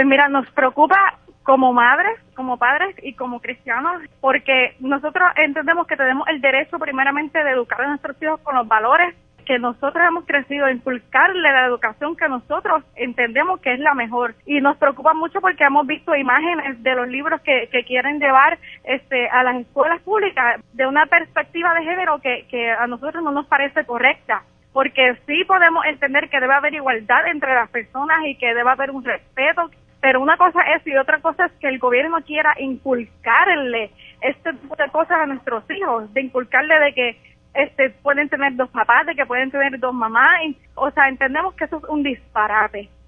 Pues mira, nos preocupa como madres, como padres y como cristianos, porque nosotros entendemos que tenemos el derecho primeramente de educar a nuestros hijos con los valores que nosotros hemos crecido, inculcarle la educación que nosotros entendemos que es la mejor. Y nos preocupa mucho porque hemos visto imágenes de los libros que quieren llevar a las escuelas públicas de una perspectiva de género que a nosotros no nos parece correcta. Porque sí podemos entender que debe haber igualdad entre las personas y que debe haber un respeto, pero una cosa es y otra cosa es que el gobierno quiera inculcarle este tipo de cosas a nuestros hijos, de inculcarle de que pueden tener dos papás, de que pueden tener dos mamás, o sea, entendemos que eso es un disparate.